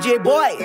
DJ Boy.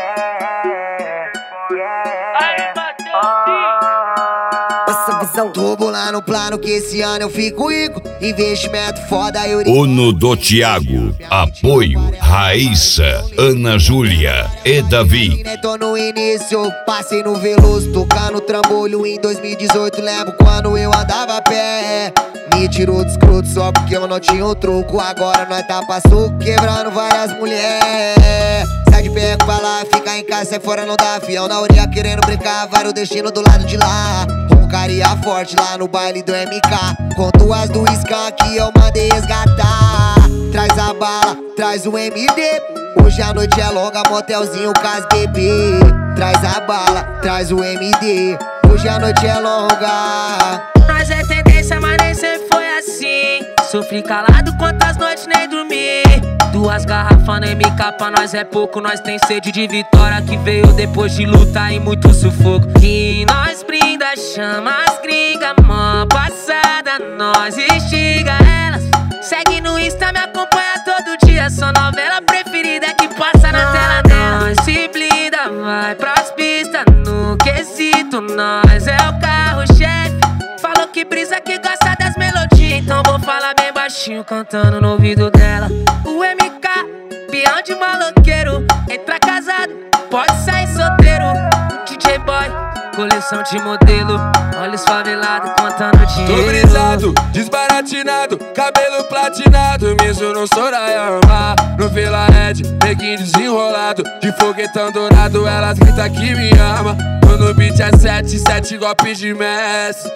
Essa visão. Tô bolando plano que esse ano eu fico rico. Investimento foda, eu... Uno do Thiago. Apoio Raíssa, Ana Júlia e Davi. Tô no início, passei no Veloso, tocando trambolho em 2018. Lembro quando eu andava a pé. Me tirou do escroto só porque eu não tinha o troco. Agora nós tá passou quebrando várias mulheres. Sai de perto pra lá, fica em casa, sai fora, não dá fião. Na orelha querendo brincar, vai o destino do lado de lá. Roncaria forte lá no baile do MK. Com duas do Scan que eu mandei resgatar. Traz a bala, traz o MD. Hoje a noite é longa, motelzinho cas bebê. Traz a bala, traz o MD. Hoje a noite é longa. Nós é tendência, mas nem sempre foi assim. Sofri calado quantas noites nem dormi. Duas garrafas no MK pra nós é pouco. Nós tem sede de vitória que veio depois de luta e muito sufoco. E nós brinda, chama as gringas. Mó passada, nós instiga elas. Segue no Insta, me acompanha todo dia. Sua novela preferida que passa na tela dela. Nós se blinda, vai pras pistas. No quesito, nós é o carro-chefe. Falou que brisa, que gosta das melodias. Então vou falar bem baixinho, cantando no ouvido dela. O MK, peão de maloqueiro. Entra casado, pode sair solteiro. DJ Boy, coleção de modelo. Olha os favelados contando dinheiro. Tô brisado, desbaratinado, cabelo platinado. Mesmo no Sorayama, no Vila Red, neguinho desenrolado. De foguetão dourado, elas gritam que me ama. Tô no beat é 7 golpes de mestre.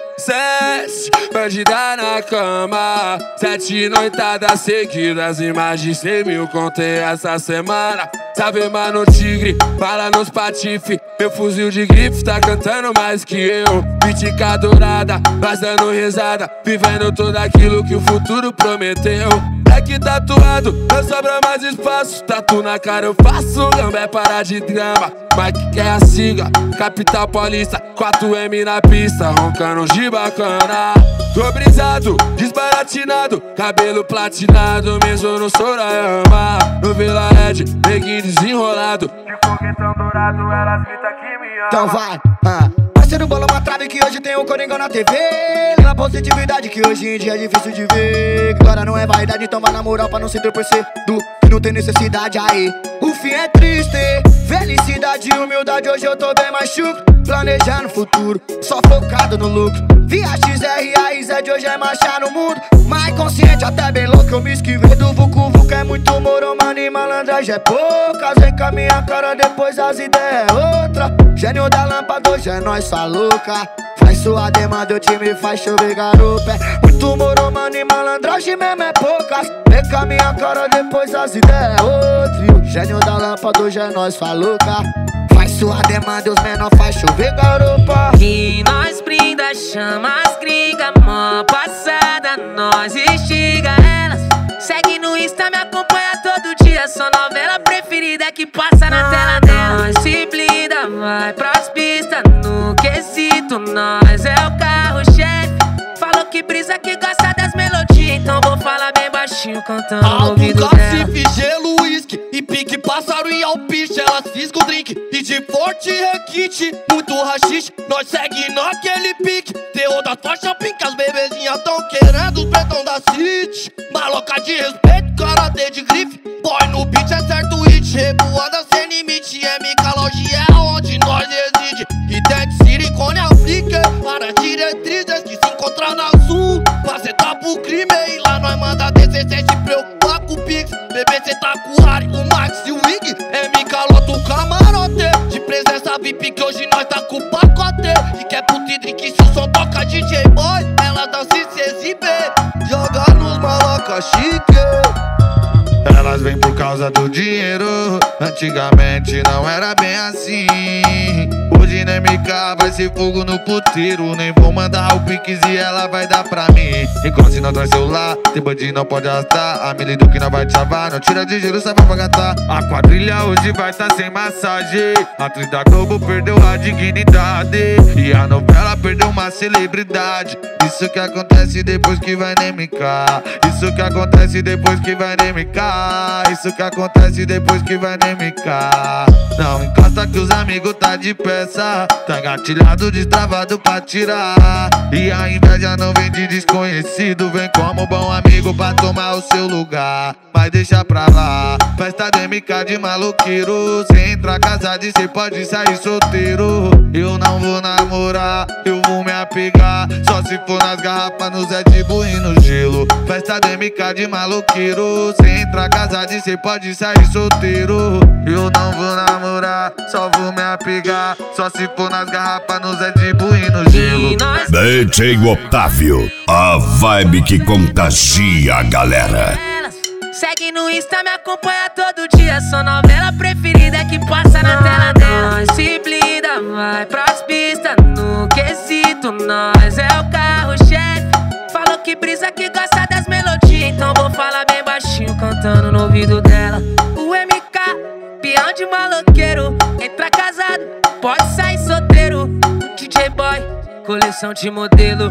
7, bandida na cama. 7 noitadas seguidas e mais de 100 mil contei essa semana. Sabe, mano, tigre, bala nos patife. Meu fuzil de grife tá cantando mais que eu. Pitica dourada, nós dando risada, vivendo tudo aquilo que o futuro prometeu. Black tatuado, não sobra mais espaço. Tatu na cara eu faço, gambé para de drama. Mike quer a siga, capital paulista. 4M na pista, roncando de bacana. Tô brisado, desbaratinado, cabelo platinado. Mesmo no Sorayama, no Vila Red, neguinho desenrolado. De foguetão dourado, elas gritam que me ama. Então vai, parceiro, bola uma trave que hoje tem o Coringão na TV. Na positividade que hoje em dia é difícil de ver. Glória não é vaidade, então vai na moral pra não se torcer do que não tem necessidade aí. O fim é triste, felicidade e humildade. Hoje eu tô bem mais chucro, planejando o futuro, só focado no lucro. Via XRAZ de hoje é marchar no mundo. Mais consciente, até bem louco, eu me esquivei do Vucu Vucu. É muito moro, mano, e malandragem é poucas. Vem com a minha cara, depois as ideias é outra. Gênio da lâmpada, hoje é nós, sua louca. Faz sua demanda, o time faz chover garupa. É muito moro, mano, e malandragem mesmo é poucas. Vem com a minha cara, depois as ideias é outra. E o gênio da lâmpada, hoje é nós, sua louca. Faz sua demanda, os menor faz chover garupa. E nós brinda, chama as gringas. Mó passada, nós instiga elas. Segue no Insta, me acompanha todo dia. Sua novela preferida que passa na tela dela. Nós se blinda, vai pras pistas. No quesito, nós é o carro-chefe. Falou que brisa, que gosta das melodias. Então vou falar bem baixinho, cantando no ouvido dela. Cacife, gelo, uísque e pique, pássaro e alpiche. Elas fisgam o drink e de forte requinte. Muito rachixe, nós segue naquele pique. Terror da faixa pinca, as bebezinhas tão querendo os pretão da city. Maloca de respeito, karatê de grife. Boy no beat é certo hit, revoada sem limite. MK Lounge é onde nós reside. E Dead City com a Flicker, para as diretrizes que se encontram na Sul. Fazer tá pro crime e lá nós manda descer sem se preocupar com o Pix. BBC tá com o Harry, o Max e o Wig. MK lota o camarote de presença VIP que hoje nós tá com o pacote. E quer pro Tidri que se o som toca DJ Boy, ela dança e se exibe. Joga nos maloca chique. Elas vêm por causa do dinheiro. Antigamente não era bem assim. Hoje imagina MK, vai ser fogo no puteiro. Nem vou mandar o Pix e ela vai dar pra mim. Enquanto se não traz celular, tem bandido não pode arrastar. A Mili do que não vai te chavar, não tira de giro, só vai pra gastar. A quadrilha hoje vai tá sem massagem. A atriz da Globo perdeu a dignidade e a novela perdeu uma celebridade. Isso que acontece depois que vai no MK. Isso que acontece depois que vai no MK. Isso que acontece depois que vai no MK. Não encosta que os amigos tá de peça. Tá engatilhado, destravado pra tirar. E a inveja não vem de desconhecido. Vem como bom amigo pra tomar o seu lugar. Mas deixa pra lá, festa do MK de maloqueiro. Cê entra casado e cê pode sair solteiro. Eu não vou namorar, eu vou me apegar. Só se for nas garrafas, no Zé de Bull e no gelo. Festa do MK de maloqueiro. Cê entra casado e cê pode sair solteiro. Eu não vou namorar, só vou me apegar. Só se for nas garrafas, no Zé de Bull e no gelo. DJ Otávio, a vibe que contagia a galera. Segue no Insta, me acompanha todo dia. Sua novela preferida que passa na tela dela. Nós se blinda, vai pras pistas. No quesito, nós é o carro-chefe. Falou que brisa, que gosta das melodias. Então vou falar bem baixinho, cantando no ouvido dela. O MK, peão de maloqueiro. Entra casado, pode sair solteiro. O DJ Boy, coleção de modelo.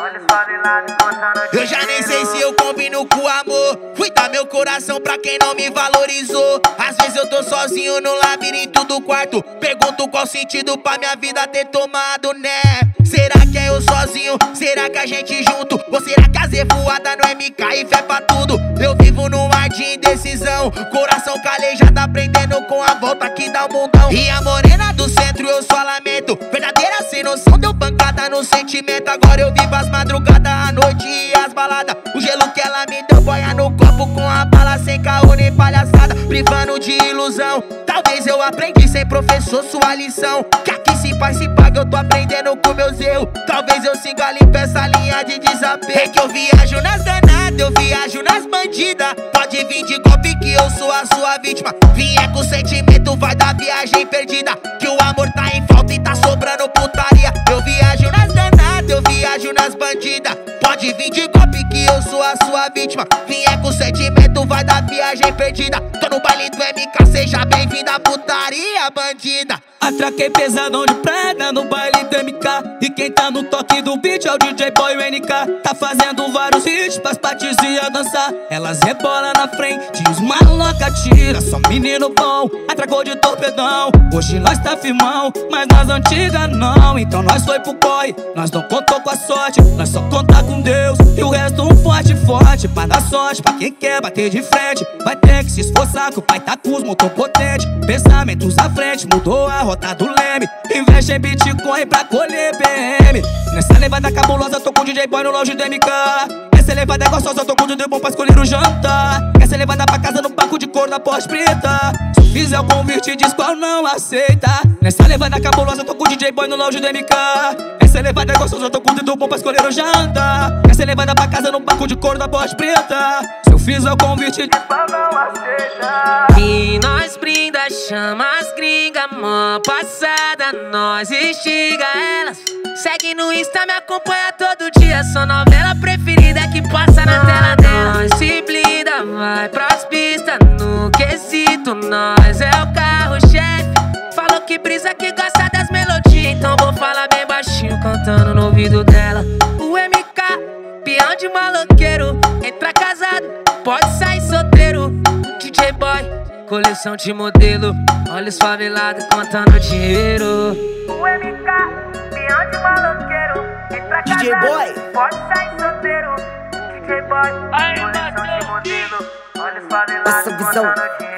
Eu já nem sei se eu combino com amor. Fui dar meu coração pra quem não me valorizou. Às vezes eu tô sozinho no labirinto do quarto. Pergunto qual sentido pra minha vida ter tomado, né? Será que é eu sozinho? Será que a gente junto? Ou será que a voada no MK e fé pra tudo? Eu vivo num mar de indecisão. Coração calejado, aprendendo com a volta que dá o mundão. E a morena do centro eu só lamento. Verdadeira sem noção, deu pancada no sentimento. Agora eu vivo as madrugadas, a noite e as baladas. O gelo que ela me deu, boia no copo com a bala. Sem caô nem palhaçada, privando de ilusão. Talvez eu aprendi sem professor sua lição. Que aqui se faz, se paga, eu tô aprendendo com meus erros. Talvez eu siga limpa essa linha de desapego. É que eu viajo nas danadas, eu viajo nas bandidas. Pode vir de golpe que eu sou a sua vítima. Vier com sentimento, vai dar viagem perdida. Que o amor tá em falta e tá sobrando putaria. Eu viajo nas danadas, eu viajo nas bandidas. Pode vir de golpe que eu sou a sua vítima. Vier com sentimento, vai dar viagem perdida. Tô no baile do MK, seja bem-vinda, putaria bandida. Atraquei pesadão de prega no baile do MK. E quem tá no toque do beat é o DJ Boy, o NK. Tá fazendo vários hits pras patizinhas dançar. Elas rebolam na frente, os maloca tira. Só menino bom, atracou de torpedão. Hoje nós tá firmão, mas nas antigas não. Então nós foi pro COI, nós não contou com a sorte. Nós só contar com Deus e o resto um forte, forte. Pra dar sorte, pra quem quer bater de frente. Vai ter que se esforçar que o pai tá com os motor potente. Pensamentos à frente, mudou a rota do leme. Investe em Bitcoin pra colher BM. Nessa levada cabulosa, tô com o DJ Boy no lounge do MK. Essa levada é gostosa, tô com o DJ bom pra escolher o jantar. Essa levada pra casa no banco de cor da Porsche preta. Se eu fizer o convite, diz qual não aceita. Nessa levada cabulosa, tô com o DJ Boy no lounge do MK. Essa levada é gostosa, tô com o DJ bom pra escolher o jantar. Essa levada pra casa no banco de cor da Porsche preta. Se eu fizer o convite, diz qual não aceita. E nós brinda, chama as gringas, mó passada, nós instiga elas. Segue no Insta, me acompanha todo dia. Sua novela preferida que passa na tela dela. Nós se blinda, vai pras pistas. No quesito, nós é o carro-chefe. Falou que brisa, que gosta das melodias. Então vou falar bem baixinho, cantando no ouvido dela. O MK, peão de maloqueiro. Entra casado, pode sair solteiro. O DJ Boy, coleção de modelo. Olha os favelados contando dinheiro. O MK, peão de maloqueiro. Entra DJ casado, Boy, pode sair solteiro. DJ Boy, coleção de modelo. Olha os favelados Essa visão. contando dinheiro.